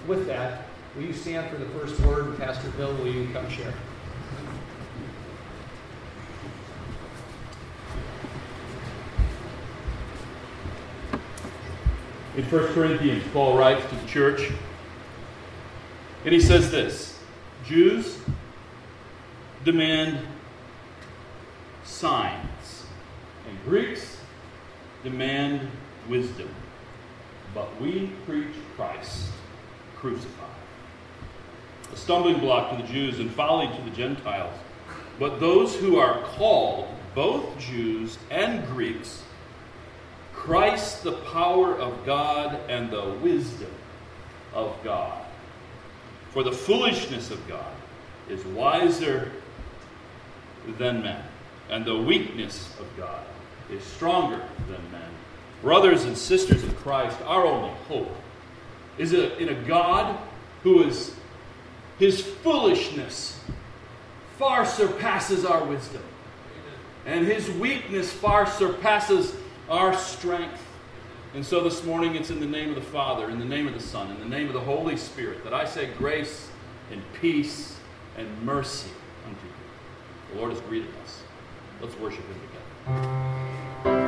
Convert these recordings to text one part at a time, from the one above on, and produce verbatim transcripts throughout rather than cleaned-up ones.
with that, will you stand for the first word? Pastor Bill, will you come share? In First Corinthians, Paul writes to the church, and he says this: Jews demand signs, and Greeks demand wisdom, but we preach Christ crucified. A stumbling block to the Jews and folly to the Gentiles. But those who are called, both Jews and Greeks, Christ the power of God and the wisdom of God. For the foolishness of God is wiser than men, and the weakness of God is stronger than men. Brothers and sisters in Christ, our only hope is in a God who is, his foolishness far surpasses our wisdom, and his weakness far surpasses our strength. And so this morning it's in the name of the Father, in the name of the Son, in the name of the Holy Spirit that I say grace and peace and mercy unto you. The Lord has greeted us. Let's worship him together.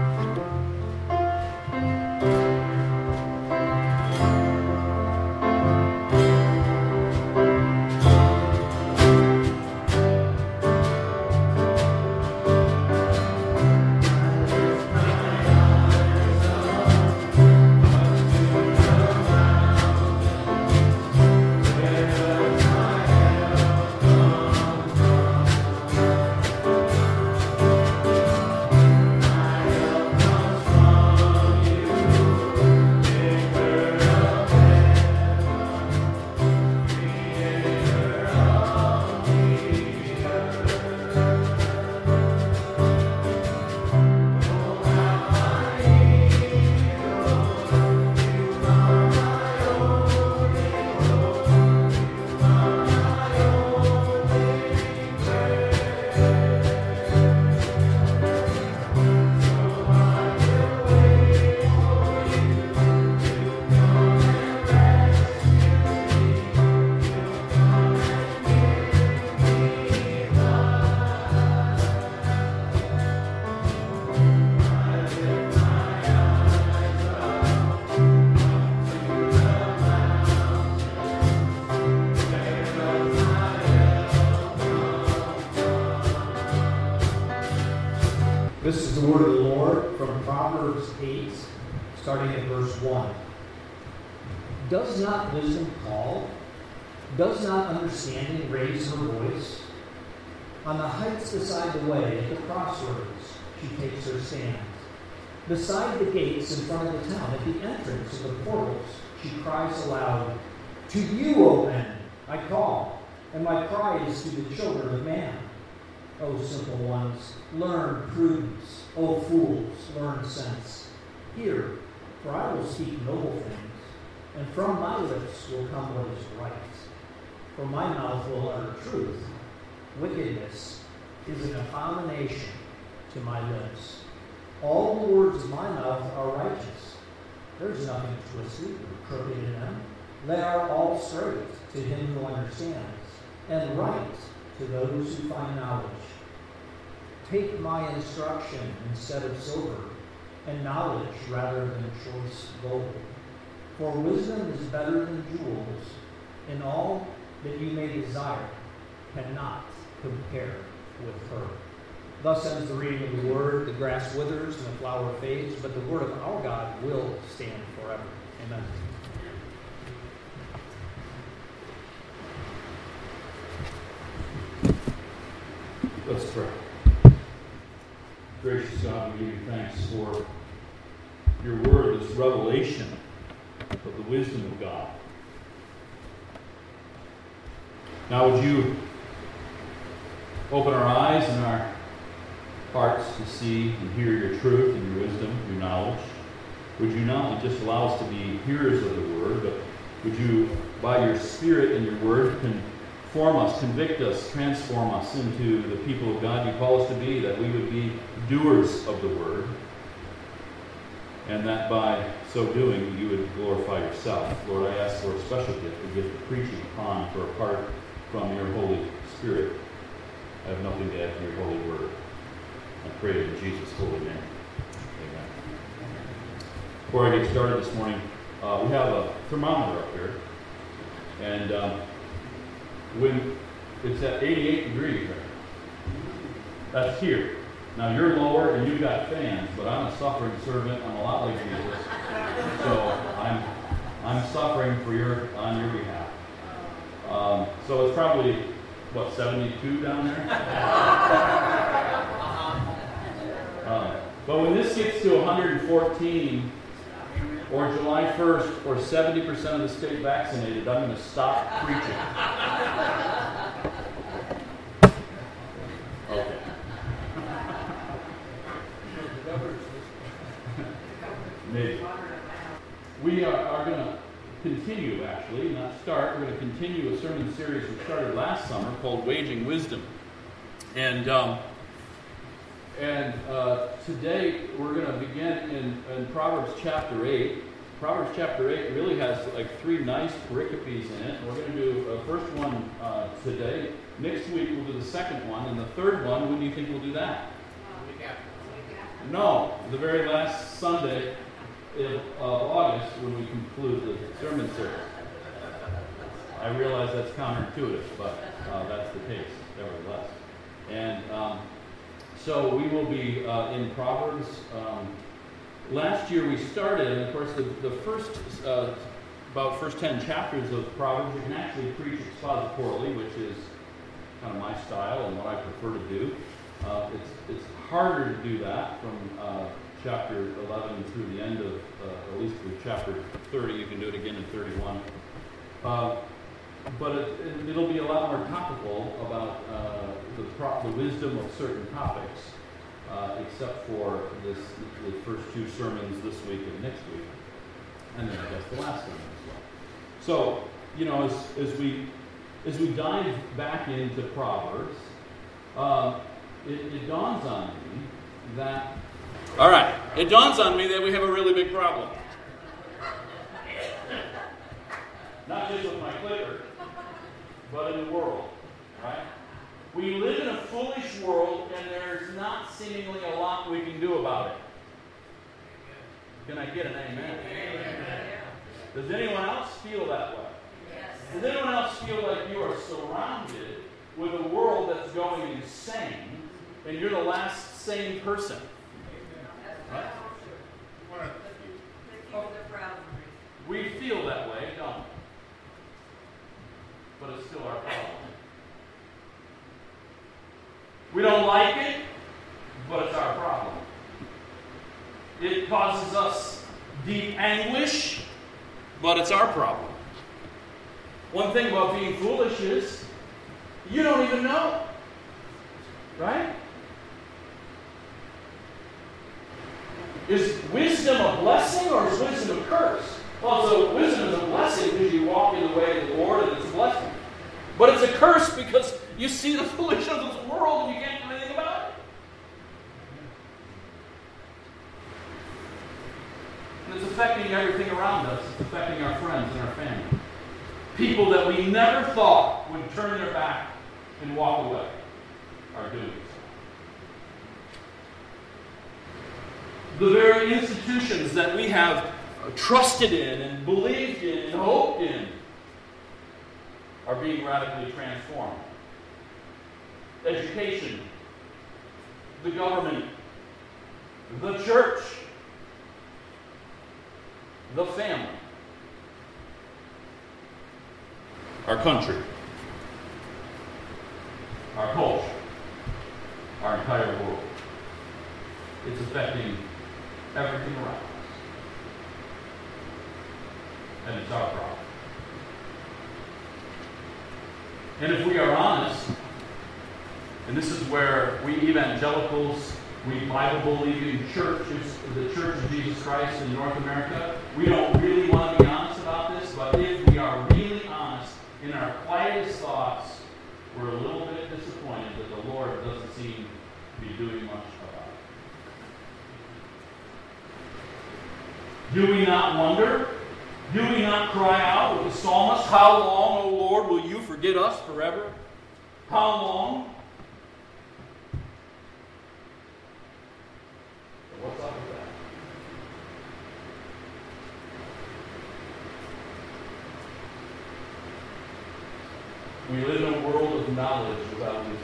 This is the word of the Lord from Proverbs eight, starting at verse one. Does not wisdom call? Does not understanding raise her voice? On the heights beside the way, at the crossroads, she takes her stand. Beside the gates in front of the town, at the entrance of the portals, she cries aloud, "To you, O men, I call, and my cry is to the children of man. O simple ones, learn prudence. O fools, learn sense. Hear, for I will speak noble things, and from my lips will come what is right. For my mouth will utter truth. Wickedness is an abomination to my lips. All the words of my mouth are righteous. There is nothing twisted or crooked in them. They are all straight to him who understands, and right to those who find knowledge. Take my instruction instead of silver, and knowledge rather than choice gold. For wisdom is better than jewels, and all that you may desire cannot compare with her." Thus ends the reading of the word. The grass withers and the flower fades, but the word of our God will stand forever. Amen. Let's pray. Gracious God, we give you thanks for your word, this revelation of the wisdom of God. Now would you open our eyes and our hearts to see and hear your truth and your wisdom, your knowledge. Would you not only just allow us to be hearers of the word, but would you, by your Spirit and your word, conform us, convict us, transform us into the people of God you call us to be, that we would be doers of the word and that by so doing you would glorify yourself. Lord, I ask for a special gift, the gift of preaching upon, for apart from your Holy Spirit, I have nothing to add to your holy word. I pray it in Jesus' holy name. Amen. Before I get started this morning, uh, we have a thermometer up here, and um, when it's at eighty-eight degrees, right? That's here. Now you're lower and you've got fans, but I'm a suffering servant. I'm a lot like Jesus, so I'm I'm suffering for your on your behalf. Um, so it's probably what seventy-two down there. uh, but when this gets to one hundred fourteen, or July first, or seventy percent of the state vaccinated, I'm going to stop preaching. Okay. Maybe. We are, are going to continue, actually, not start. We're going to continue a sermon series we started last summer called Waging Wisdom. And um, and uh, today we're going to begin in, in Proverbs chapter eight. Proverbs chapter eight really has like three nice pericopes in it. We're going to do the first one uh, today. Next week we'll do the second one. And the third one, when do you think we'll do that? No, the very last Sunday of uh, August when we conclude the sermon series. I realize that's counterintuitive, but uh, that's the case, nevertheless. And um, so we will be uh, in Proverbs. Um, last year we started, and of course the, the first, uh, about first ten chapters of Proverbs, you can actually preach expositorily, which is kind of my style and what I prefer to do. Uh, it's, it's harder to do that from uh, chapter eleven through the end of, uh, at least through chapter thirty. You can do it again in thirty-one. Uh, but it, it, it'll be a lot more topical about uh, the, pro- the wisdom of certain topics, uh, except for this the first two sermons this week and next week, and then I guess the last one as well. So, you know, as, as we as we dive back into Proverbs, uh, It, it dawns on me that... All right. It dawns on me that we have a really big problem. Not just with my clicker, but in the world. Right? We live in a foolish world, and there's not seemingly a lot we can do about it. Can I get an amen? Amen. Does anyone else feel that way? Yes. Does anyone else feel like you are surrounded with a world that's going insane, and you're the last sane person? Right? We feel that way, don't we? But it's still our problem. We don't like it, but it's our problem. It causes us deep anguish, but it's our problem. One thing about being foolish is you don't even know. Right? Is wisdom a blessing or is wisdom a curse? Well, so wisdom is a blessing because you walk in the way of the Lord and it's a blessing. But it's a curse because you see the foolishness of this world and you can't do anything about it. And it's affecting everything around us. It's affecting our friends and our family. People that we never thought would turn their back and walk away are doing so. The very institutions that we have trusted in and believed in and hoped in are being radically transformed. Education, the government, the church, the family, our country, our culture, our entire world. It's affecting everything around us. And it's our problem. And if we are honest, and this is where we evangelicals, we Bible-believing churches, the Church of Jesus Christ in North America, we don't really want to be honest about this, but if we are really honest in our quietest thoughts, we're a little bit disappointed that the Lord doesn't seem to be doing much about Do we not wonder? Do we not cry out with the psalmist, how long, O Lord, will you forget us forever? How long? What's up with that? We live in a world of knowledge without wisdom.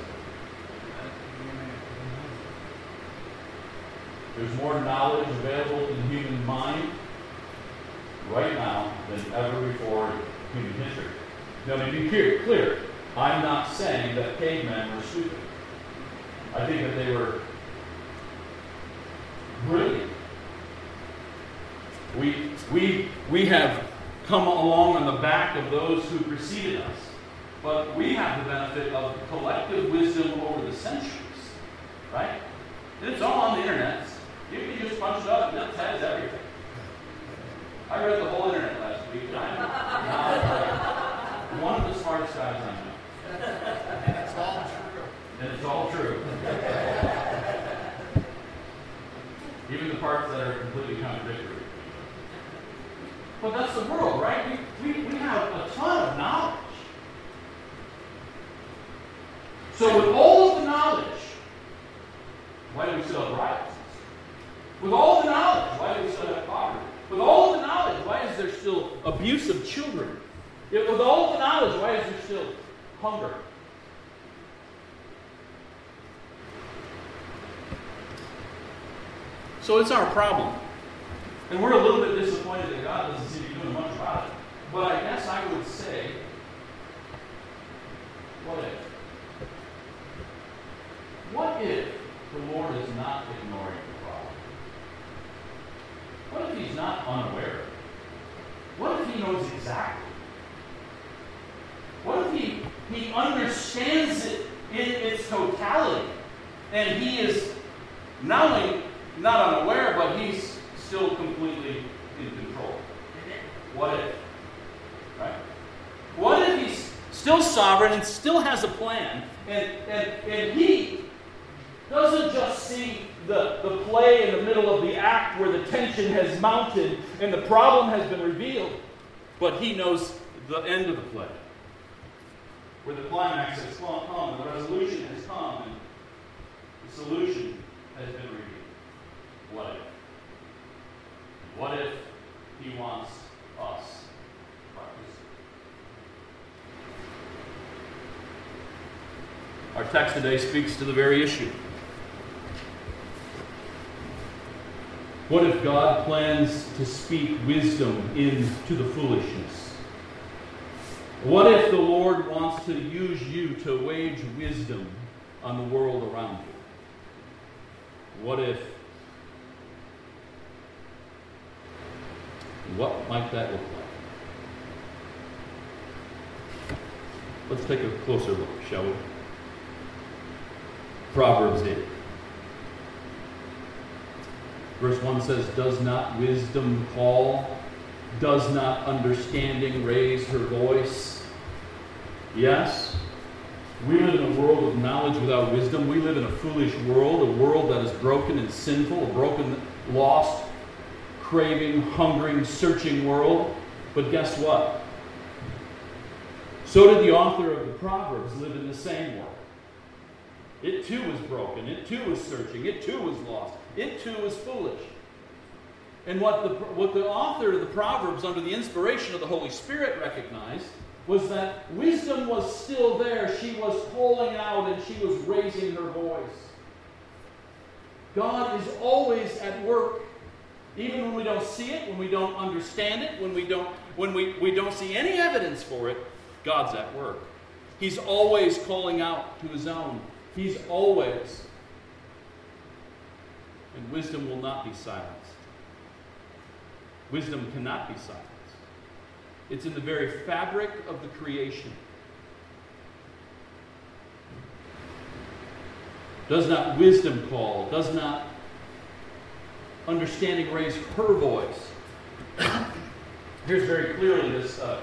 There's more knowledge available in the human mind right now than ever before in human history. Now, to be clear, clear, I'm not saying that cavemen were stupid. I think that they were brilliant. We, we, we have come along on the back of those who preceded us, but we have the benefit of collective wisdom over the centuries, right? And it's all on the internet. You can just punch it up and it has everything. I read the whole internet last week, and I'm one of the smartest guys I know. And it's all true. And it's all true. Even the parts that are completely contradictory. But that's the world, right? We, we, we have a ton of knowledge. So with all of the knowledge, why do we still have riots? With all the knowledge, why do we still have poverty? With all the knowledge, why is there still abuse of children? Yet with all the knowledge, why is there still hunger? So it's our problem. And we're a little bit disappointed that God doesn't seem to be doing much about it. But I guess I would say, what if? What if the Lord is not ignoring the problem? What if He's not unaware? What if He knows exactly? What if He, he understands it in its totality? And He is not only not unaware, but He's still completely in control. What if? Right? What if He's still sovereign and still has a plan, and, and, and He doesn't just see the, the play in the middle of the act where the tension has mounted and the problem has been revealed, but He knows the end of the play, where the climax has come, and the resolution has come, and the solution has been revealed. What if? What if He wants us to participate? Our text today speaks to the very issue. What if God plans to speak wisdom into the foolishness? What if the Lord wants to use you to wage wisdom on the world around you? What if? What might that look like? Let's take a closer look, shall we? Proverbs eight. Verse one says, "Does not wisdom call? Does not understanding raise her voice?" Yes, we live in a world of knowledge without wisdom. We live in a foolish world, a world that is broken and sinful, a broken, lost, craving, hungering, searching world. But guess what? So did the author of the Proverbs live in the same world. It too was broken. It too was searching. It too was lost. It too was foolish. And what the, what the author of the Proverbs, under the inspiration of the Holy Spirit, recognized was that wisdom was still there. She was calling out and she was raising her voice. God is always at work. Even when we don't see it, when we don't understand it, when we don't, when we, we don't see any evidence for it, God's at work. He's always calling out to His own. He's always. And wisdom will not be silenced. Wisdom cannot be silenced. It's in the very fabric of the creation. Does not wisdom call? Does not understanding raise her voice? Here's very clearly this uh,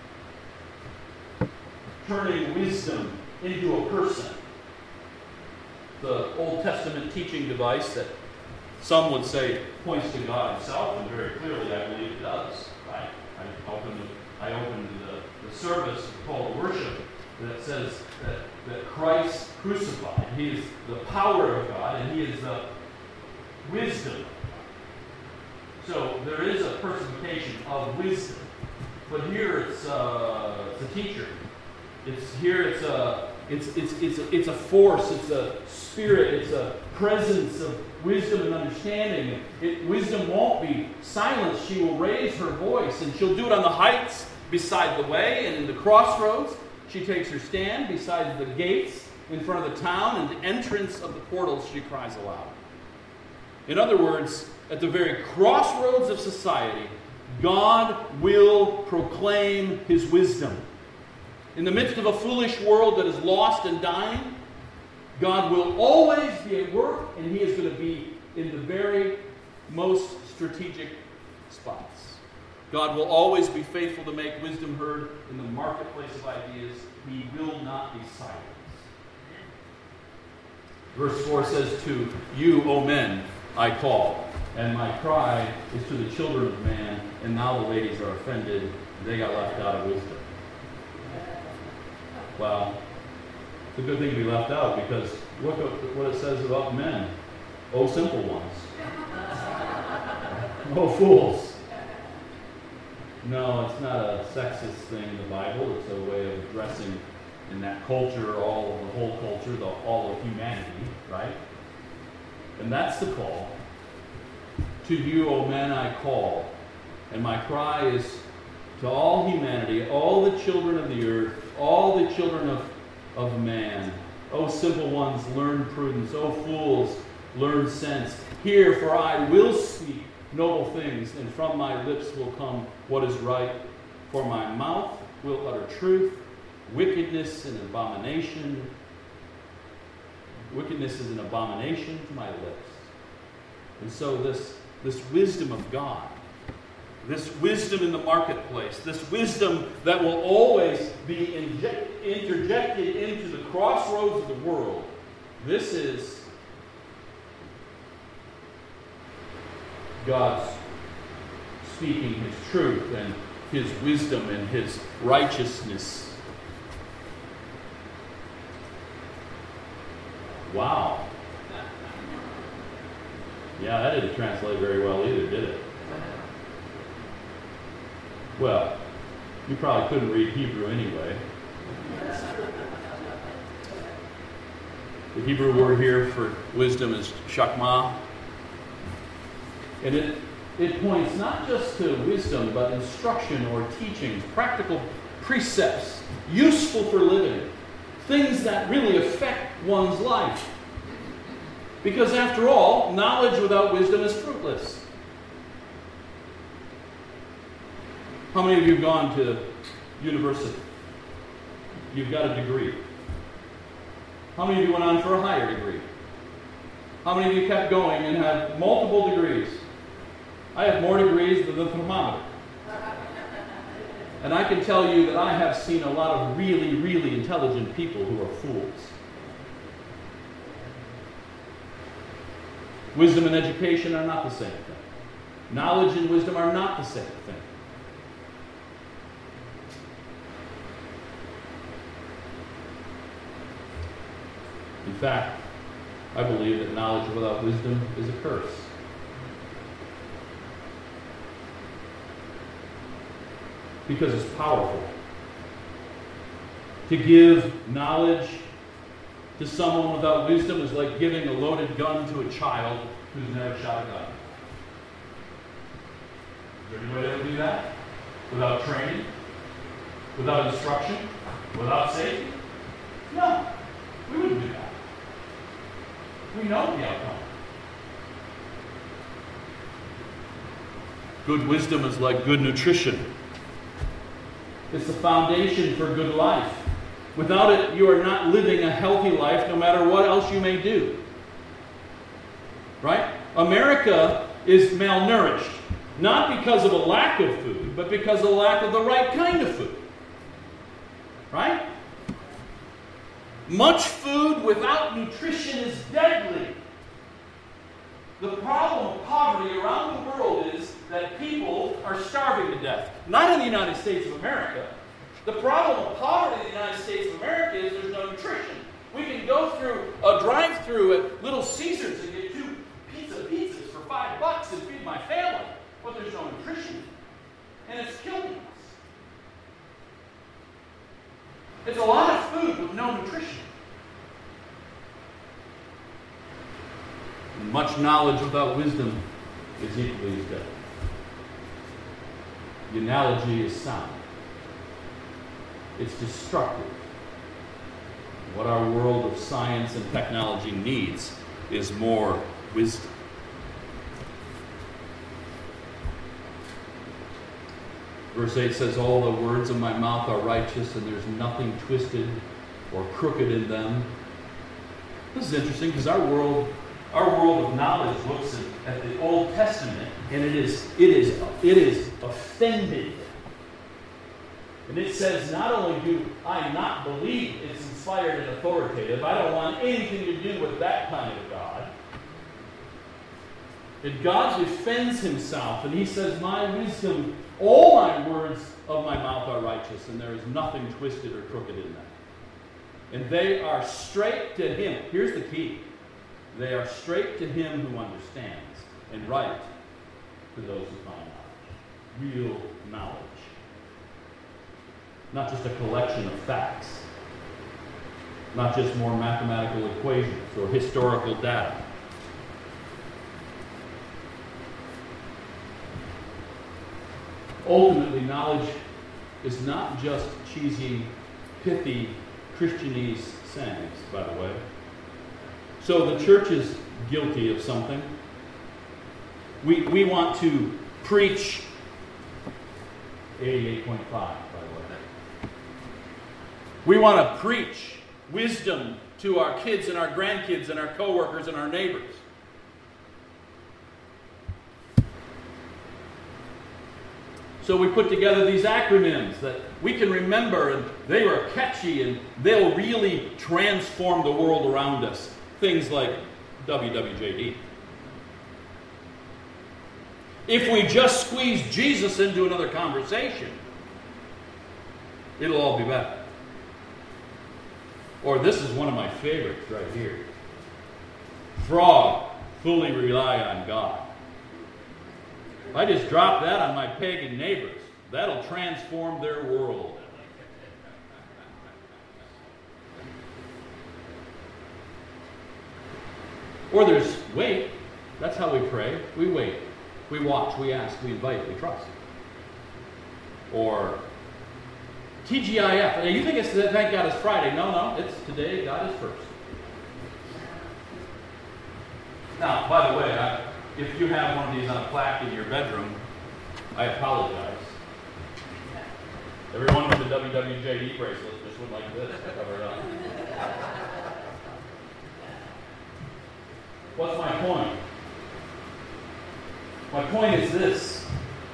turning wisdom into a person. The Old Testament teaching device that Some would say it points to God himself, and very clearly I believe it does. Right? I opened, I opened the, the service, the call to worship, that says that, that Christ crucified. He is the power of God, and he is the wisdom. So there is a personification of wisdom. But here it's, uh, it's a teacher. It's here it's a it's it's it's a, it's a force. It's a spirit. It's a presence of wisdom and understanding. It, wisdom won't be silenced. She will raise her voice, and she'll do it on the heights beside the way and in the crossroads. She takes her stand beside the gates in front of the town, and the entrance of the portals she cries aloud. In other words, at the very crossroads of society, God will proclaim his wisdom. In the midst of a foolish world that is lost and dying, God will always be at work, and he is going to be in the very most strategic spots. God will always be faithful to make wisdom heard in the marketplace of ideas. He will not be silenced. Verse four says, "To you, O men, I call, and my cry is to the children of man, and now the ladies are offended, they got left out of wisdom." Well, it's a good thing to be left out, because look at what it says about men. Oh, simple ones. Oh, fools. No, it's not a sexist thing in the Bible. It's a way of addressing in that culture, all of the whole culture, the, all of humanity, right? And that's the call. To you, O men, I call, and my cry is to all humanity, all the children of the earth, all the children of, of man. O simple ones, learn prudence. O fools, learn sense. Hear, for I will speak noble things, and from my lips will come what is right. For my mouth will utter truth, wickedness and abomination. Wickedness is an abomination to my lips. And so this, this wisdom of God, this wisdom in the marketplace, this wisdom that will always be inject, interjected into the crossroads of the world, this is God's speaking his truth and his wisdom and his righteousness. Wow. Yeah, that didn't translate very well either, did it? Well, you probably couldn't read Hebrew anyway. The Hebrew word here for wisdom is shakmah. And it, it points not just to wisdom, but instruction or teachings, practical precepts, useful for living, things that really affect one's life. Because after all, knowledge without wisdom is fruitless. How many of you have gone to university? You've got a degree. How many of you went on for a higher degree? How many of you kept going and had multiple degrees? I have more degrees than the thermometer. And I can tell you that I have seen a lot of really, really intelligent people who are fools. Wisdom and education are not the same thing. Knowledge and wisdom are not the same thing. In fact, I believe that knowledge without wisdom is a curse. Because it's powerful. To give knowledge to someone without wisdom is like giving a loaded gun to a child who's never shot a gun. Is there any way to do that? Without training? Without instruction? Without safety? No. We wouldn't do that. We know the outcome. Good wisdom is like good nutrition. It's the foundation for good life. Without it, you are not living a healthy life, no matter what else you may do. Right? America is malnourished, not because of a lack of food, but because of the lack of the right kind of food. Right? Much food without nutrition is deadly. The problem of poverty around the world is that people are starving to death. Not in the United States of America. The problem of poverty in the United States of America is there's no nutrition. We can go through a drive-through at Little Caesars and get two pizza pizzas for five bucks and feed my family, but there's no nutrition. And it's killing us. It's a lot of food with no nutrition. And much knowledge without wisdom is equally as dead. The analogy is sound. It's destructive. What our world of science and technology needs is more wisdom. Verse eight says, all the words of my mouth are righteous, and there's nothing twisted or crooked in them. This is interesting because our world, our world of knowledge looks at, at the Old Testament, and it is, it is, it is offended. And it says, not only do I not believe it's inspired and authoritative, I don't want anything to do with that kind of God. And God defends himself, and he says, my wisdom, all my words of my mouth are righteous, and there is nothing twisted or crooked in them. And they are straight to him. Here's the key. They are straight to him who understands, and right to those who find knowledge. Real knowledge. Not just a collection of facts. Not just more mathematical equations or historical data. Ultimately, knowledge is not just cheesy, pithy, Christianese sayings, by the way. So the church is guilty of something. We, we want to preach eighty-eight point five, by the way. We want to preach wisdom to our kids and our grandkids and our coworkers and our neighbors. So we put together these acronyms that we can remember, and they are catchy, and they'll really transform the world around us. Things like W W J D. If we just squeeze Jesus into another conversation, it'll all be better. Or this is one of my favorites right here. Frog, fully rely on God. If I just drop that on my pagan neighbors, that'll transform their world. Or there's wait. That's how we pray. We wait. We watch. We ask. We invite. We trust. Or T G I F. You think it's thank God it's Friday. No, no. It's today. God is first. Now, by the way, I, if you have one of these on a plaque in your bedroom, I apologize. Everyone with the W W J D bracelet just went like this to cover it up. What's my point? My point is this.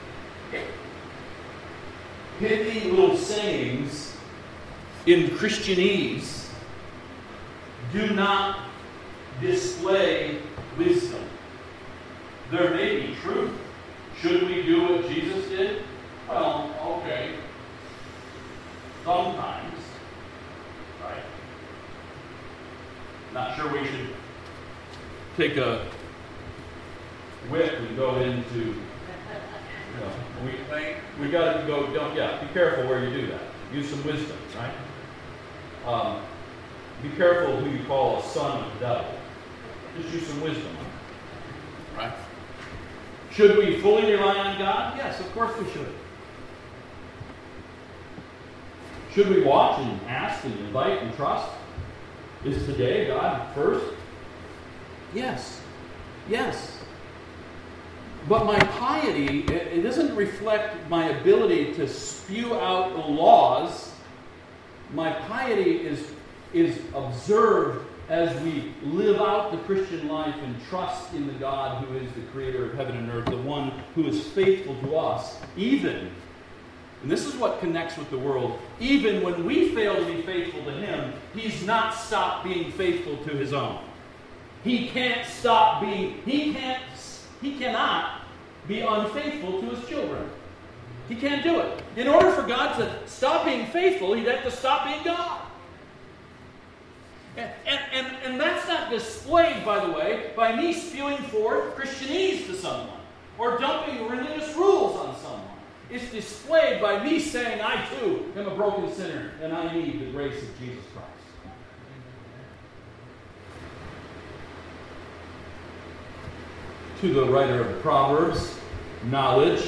Pithy little sayings in Christianese do not display wisdom. There may be truth. Should we do what Jesus did? Well, okay. Sometimes. Right? Not sure we should take a whip and go into, you know, we, we got to go, don't, yeah, be careful where you do that. Use some wisdom, right? Um, be careful who you call a son of the devil. Just use some wisdom. Right? Should we fully rely on God? Yes, of course we should. Should we watch and ask and invite and trust? Is today God first? Yes. Yes. But my piety, it doesn't reflect my ability to spew out the laws. My piety is, is observed as we live out the Christian life and trust in the God who is the creator of heaven and earth, the one who is faithful to us, even, and this is what connects with the world, even when we fail to be faithful to him, he's not stopped being faithful to his own. He can't stop being, he can't, he cannot be unfaithful to his children. He can't do it. In order for God to stop being faithful, he'd have to stop being God. And, and, and, and that's not displayed, by the way, by me spewing forth Christianese to someone or dumping religious rules on someone. It's displayed by me saying, I too am a broken sinner and I need the grace of Jesus Christ. To the writer of the Proverbs, knowledge,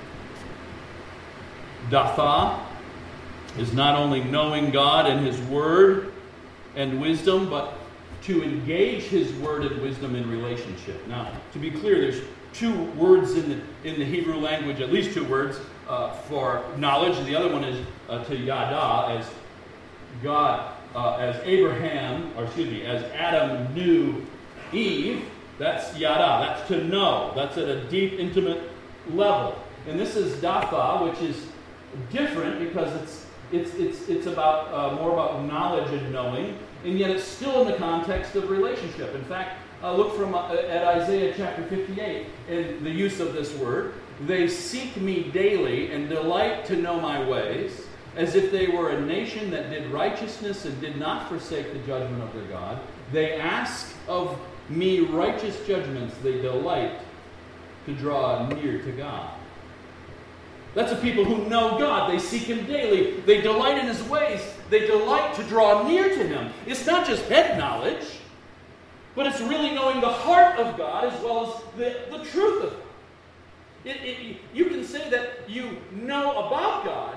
datha, is not only knowing God and His Word and wisdom, but to engage His Word and wisdom in relationship. Now, to be clear, there's two words in the, in the Hebrew language, at least two words, uh, for knowledge, and the other one is uh, to yada, as God, uh, as Abraham, or excuse me, as Adam knew Eve. That's yada, that's to know. That's at a deep, intimate level. And this is datha, which is different because it's it's it's it's about uh, more about knowledge and knowing, and yet it's still in the context of relationship. In fact, uh, look from uh, at Isaiah chapter fifty-eight and the use of this word. They seek me daily and delight to know my ways, as if they were a nation that did righteousness and did not forsake the judgment of their God. They ask of me righteous judgments, they delight to draw near to God. That's a people who know God. They seek Him daily. They delight in His ways. They delight to draw near to Him. It's not just head knowledge, but it's really knowing the heart of God as well as the, the truth of God. It, it, you can say that you know about God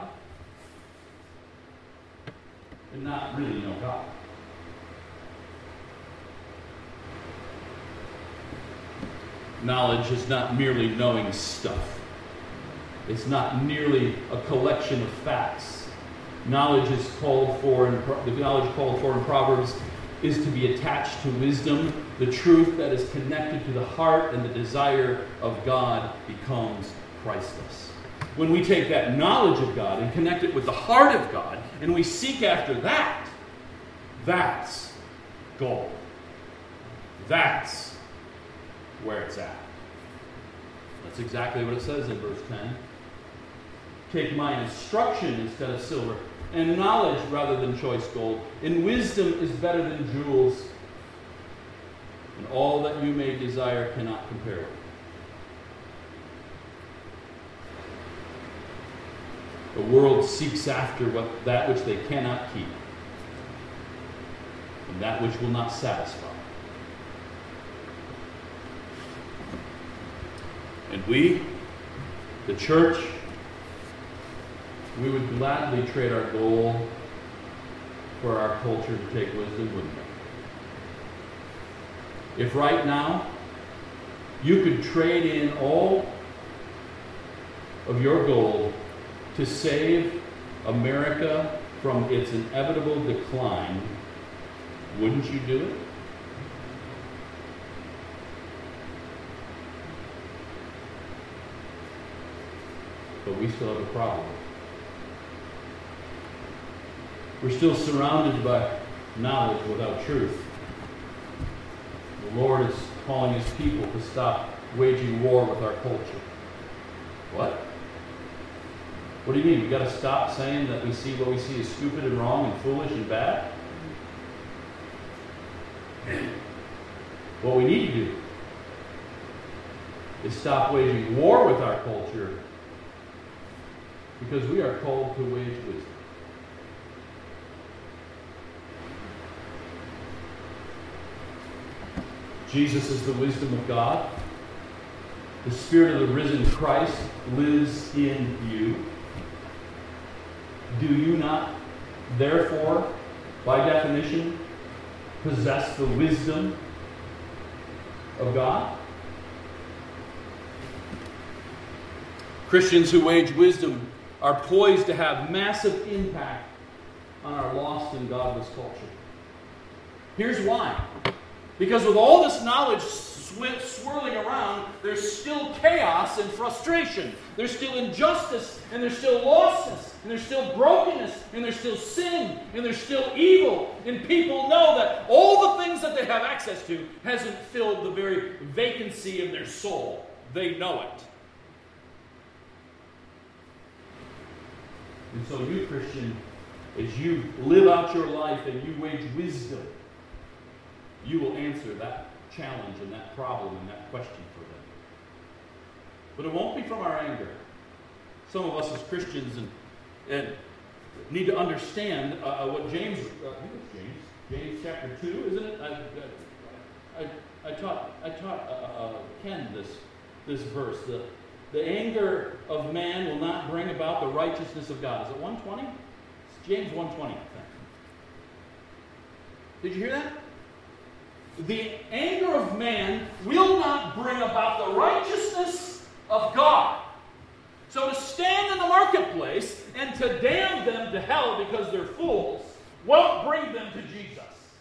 and not really know God. Knowledge is not merely knowing stuff. It's not merely a collection of facts. Knowledge is called for, in, the knowledge called for in Proverbs is to be attached to wisdom. The truth that is connected to the heart and the desire of God becomes priceless. When we take that knowledge of God and connect it with the heart of God, and we seek after that, that's gold. That's where it's at. That's exactly what it says in verse ten. Take my instruction instead of silver, and knowledge rather than choice gold. And wisdom is better than jewels, and all that you may desire cannot compare with it. The world seeks after what, that which they cannot keep, and that which will not satisfy. And we, the church, we would gladly trade our goal for our culture to take wisdom, wouldn't we? If right now you could trade in all of your gold to save America from its inevitable decline, wouldn't you do it? But we still have a problem. We're still surrounded by knowledge without truth. The Lord is calling His people to stop waging war with our culture. What? What do you mean? We've got to stop saying that we see what we see as stupid and wrong and foolish and bad? What we need to do is stop waging war with our culture, because we are called to wage wisdom. Jesus is the wisdom of God. The Spirit of the risen Christ lives in you. Do you not, therefore, by definition, possess the wisdom of God? Christians who wage wisdom are poised to have massive impact on our lost and godless culture. Here's why. Because with all this knowledge sw- swirling around, there's still chaos and frustration. There's still injustice, and there's still lostness, and there's still brokenness, and there's still sin, and there's still evil. And people know that all the things that they have access to hasn't filled the very vacancy of their soul. They know it. And so you, Christian, as you live out your life and you wage wisdom, you will answer that challenge and that problem and that question for them. But it won't be from our anger. Some of us as Christians and, and need to understand uh, what James, uh, I think it's James, James chapter two, isn't it? I, I, I taught, I taught uh, uh, Ken this, this verse. The, the anger of man will not bring about the righteousness of God. Is it one twenty? It's James one twenty, I think. Did you hear that? The anger of man will not bring about the righteousness of God. So to stand in the marketplace and to damn them to hell because they're fools won't bring them to Jesus.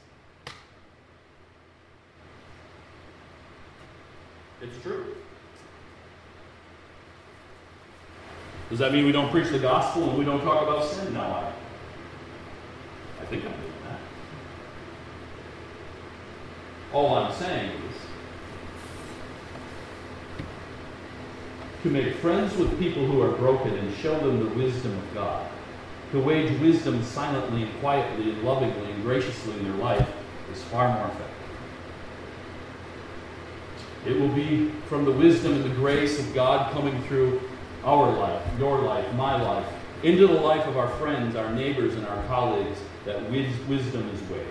It's true. Does that mean we don't preach the gospel and we don't talk about sin? No, I, I think I'm doing that. All I'm saying is to make friends with people who are broken and show them the wisdom of God. To wage wisdom silently and quietly and lovingly and graciously in their life is far more effective. It will be from the wisdom and the grace of God coming through our life, your life, my life, into the life of our friends, our neighbors, and our colleagues that wisdom is waged.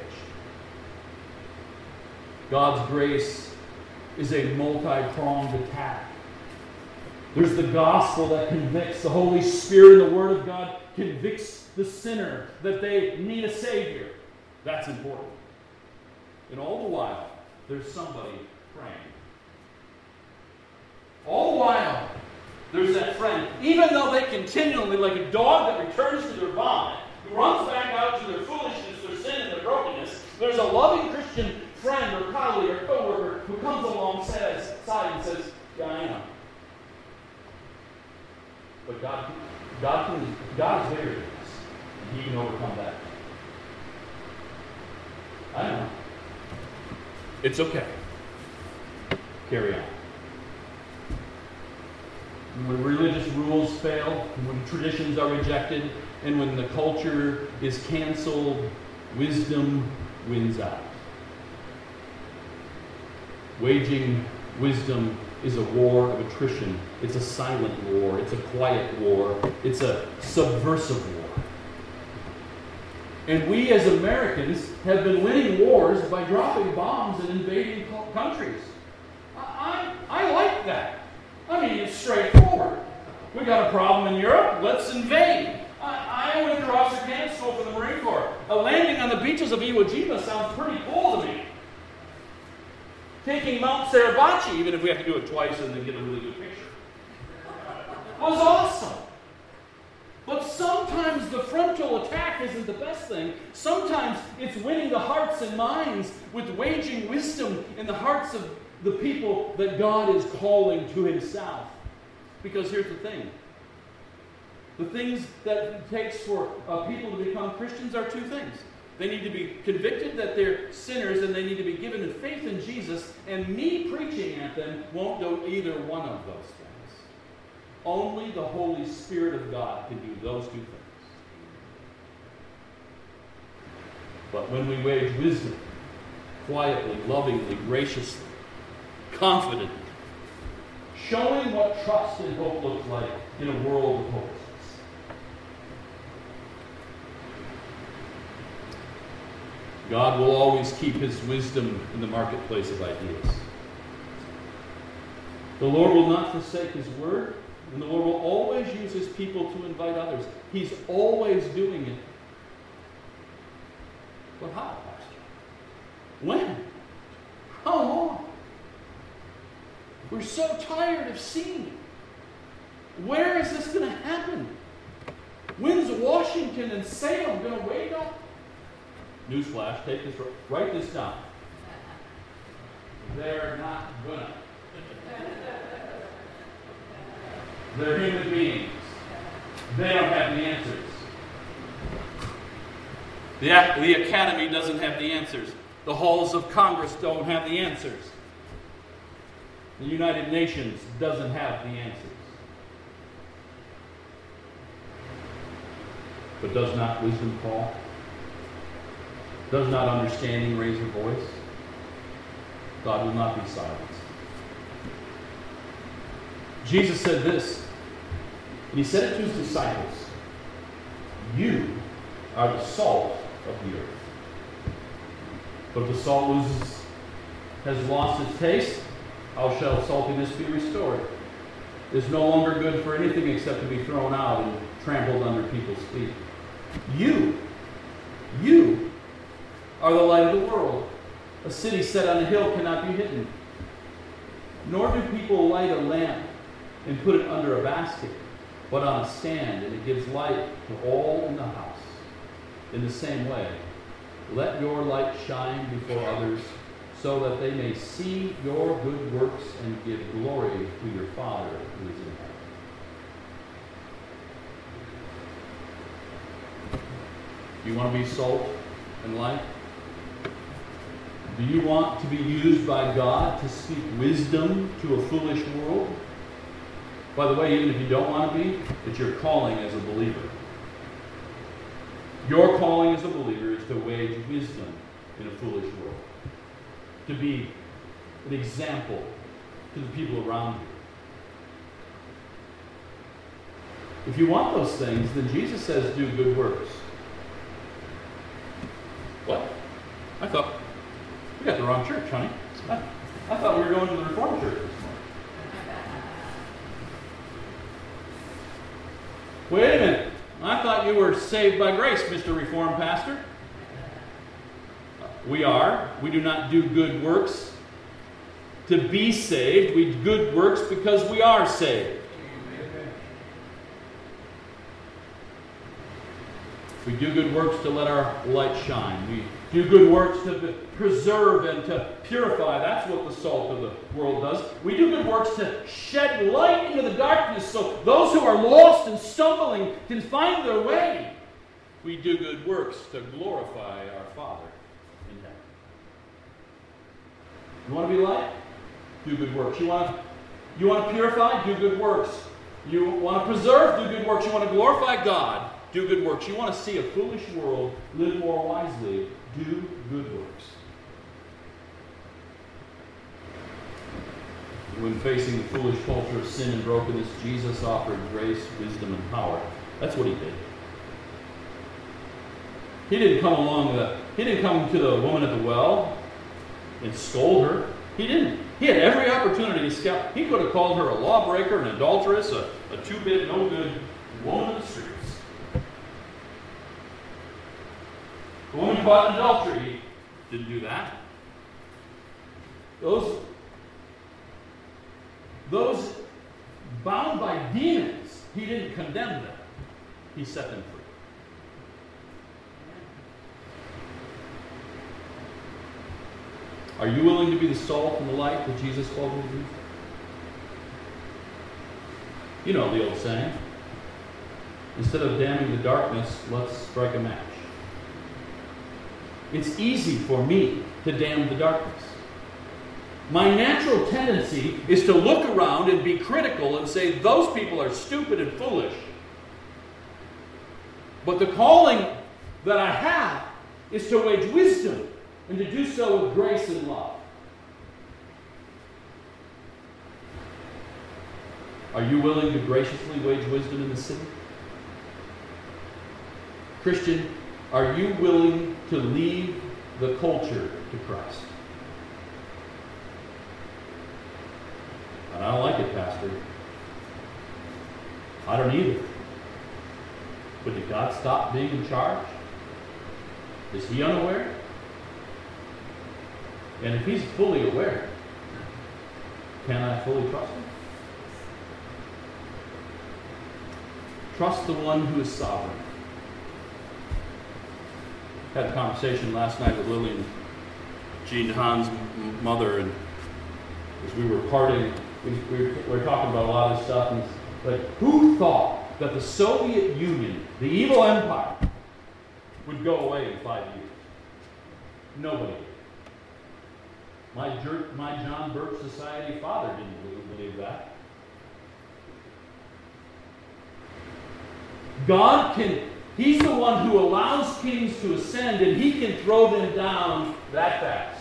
God's grace is a multi-pronged attack. There's the gospel that convicts. The Holy Spirit and the Word of God convicts the sinner that they need a Savior. That's important. And all the while, there's somebody praying. All the while, there's that friend. Even though they continually, like a dog that returns to their vomit, who runs back out to their foolishness, their sin, and their brokenness, there's a loving Christian friend or colleague or coworker who comes alongside and says, yeah, I know. But God, God, can, God is bigger than us, and He can overcome that. I know. It's okay. Carry on. When religious rules fail, when traditions are rejected, and when the culture is canceled, wisdom wins out. Waging wisdom is a war of attrition. It's a silent war. It's a quiet war. It's a subversive war. And we as Americans have been winning wars by dropping bombs and invading countries. I, I, I like that. I mean, it's straightforward. We got a problem in Europe, let's invade. I, I went through officer candidate school for the Marine Corps. A landing on the beaches of Iwo Jima sounds pretty cool to me. Taking Mount Suribachi, even if we have to do it twice and then get a really good picture, was awesome. But sometimes the frontal attack isn't the best thing. Sometimes it's winning the hearts and minds with waging wisdom in the hearts of the people that God is calling to Himself. Because here's the thing. The things that it takes for uh, people to become Christians are two things. They need to be convicted that they're sinners and they need to be given the faith in Jesus, and me preaching at them won't do either one of those things. Only the Holy Spirit of God can do those two things. But when we wage wisdom, quietly, lovingly, graciously, confidently, showing what trust and hope looks like in a world of hopelessness, God will always keep His wisdom in the marketplace of ideas. The Lord will not forsake His word, and the Lord will always use His people to invite others. He's always doing it. But how, Pastor? When? How long? We're so tired of seeing it. Where is this going to happen? When's Washington and Salem going to wake up? Newsflash, take this, write this down. They're not gonna. They're human beings. They don't have the answers. The, the Academy doesn't have the answers. The halls of Congress don't have the answers. The United Nations doesn't have the answers. But does not wisdom call? Does not understanding raise her voice? God will not be silenced. Jesus said this, and he said it to his disciples. You are the salt of the earth. But if the salt loses, has lost its taste, how shall saltiness be restored? It is no longer good for anything except to be thrown out and trampled under people's feet. You, you are the light of the world. A city set on a hill cannot be hidden. Nor do people light a lamp and put it under a basket, but on a stand, and it gives light to all in the house. In the same way, let your light shine before others, so that they may see your good works and give glory to your Father who is in heaven. Do you want to be salt and light? Do you want to be used by God to speak wisdom to a foolish world? By the way, even if you don't want to be, it's your calling as a believer. Your calling as a believer is to wage wisdom in a foolish world. To be an example to the people around you. If you want those things, then Jesus says do good works. What? I thought, we got the wrong church, honey. I, I thought we were going to the Reformed church this morning. Wait a minute. I thought you were saved by grace, Mister Reformed Pastor. We are. We do not do good works to be saved. We do good works because we are saved. We do good works to let our light shine. We do good works to preserve and to purify. That's what the salt of the world does. We do good works to shed light into the darkness so those who are lost and stumbling can find their way. We do good works to glorify our Father in heaven. You want to be light? Do good works. You want to, you want to purify? Do good works. You want to preserve? Do good works. You want to glorify God? Do good works. You want to see a foolish world live more wisely? Do good works. When facing the foolish culture of sin and brokenness, Jesus offered grace, wisdom, and power. That's what he did. He didn't come along the, he didn't come to the woman at the well and scold her. He didn't. He had every opportunity to scout. He could have called her a lawbreaker, an adulteress, a, a two-bit, no-good woman of the streets. The woman caught in adultery, he didn't do that. Those, those bound by demons, he didn't condemn them. He set them free. Are you willing to be the salt and the light that Jesus called you to be? You know the old saying. Instead of damning the darkness, let's strike a match. It's easy for me to damn the darkness. My natural tendency is to look around and be critical and say, those people are stupid and foolish. But the calling that I have is to wage wisdom and to do so with grace and love. Are you willing to graciously wage wisdom in the city? Christian, are you willing to leave the culture to Christ? And I don't like it, Pastor. I don't either. But did God stop being in charge? Is he unaware? And if he's fully aware, can I fully trust him? Trust the one who is sovereign. Had a conversation last night with Lily and Gene Hahn's mother, and as we were parting, we, we, we were talking about a lot of stuff, and it's like, who thought that the Soviet Union, the evil empire, would go away in five years? Nobody. My, Jer- my John Birch Society father didn't believe that. God can, He's the one who allows kings to ascend, and He can throw them down that fast.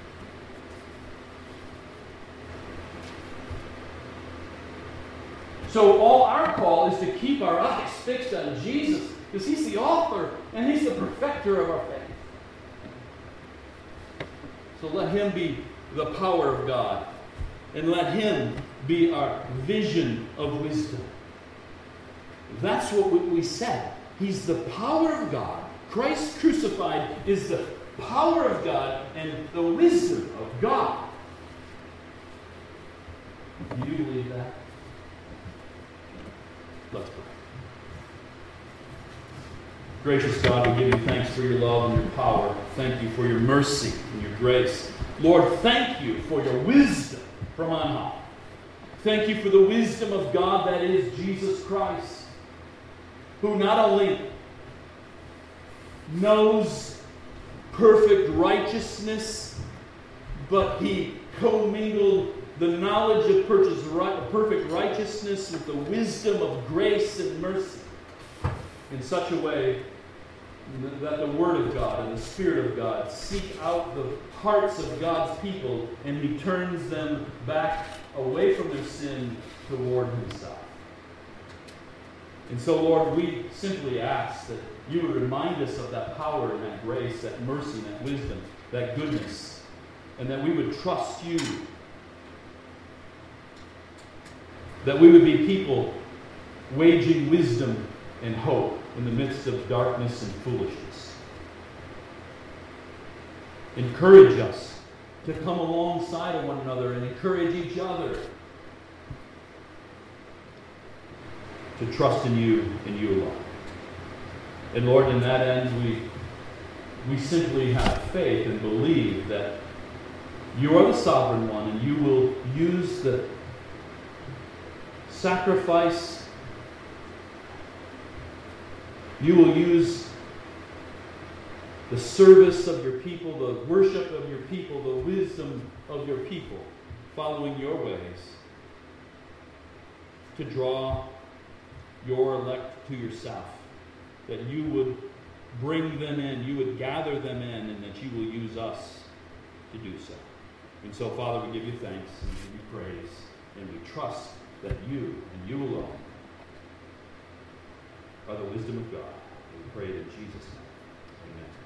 So all our call is to keep our eyes fixed on Jesus, because He's the author and He's the perfecter of our faith. So let Him be the power of God, and let Him be our vision of wisdom. That's what we said. He's the power of God. Christ crucified is the power of God and the wisdom of God. Do you believe that? Let's pray. Gracious God, we give you thanks for your love and your power. Thank you for your mercy and your grace. Lord, thank you for your wisdom from on high. Thank you for the wisdom of God that is Jesus Christ, who not only knows perfect righteousness, but He commingled the knowledge of perfect righteousness with the wisdom of grace and mercy in such a way that the Word of God and the Spirit of God seek out the hearts of God's people, and He turns them back away from their sin toward Himself. And so, Lord, we simply ask that you would remind us of that power and that grace, that mercy, that wisdom, that goodness, and that we would trust you. That we would be people waging wisdom and hope in the midst of darkness and foolishness. Encourage us to come alongside of one another and encourage each other to trust in you and you alone. And Lord, in that end, we, we simply have faith and believe that you are the sovereign one, and you will use the sacrifice, you will use the service of your people, the worship of your people, the wisdom of your people, following your ways, to draw your elect to yourself, that you would bring them in, you would gather them in, and that you will use us to do so. And so, Father, we give you thanks and we give you praise, and we trust that you and you alone are the wisdom of God. We pray it in Jesus' name. Amen.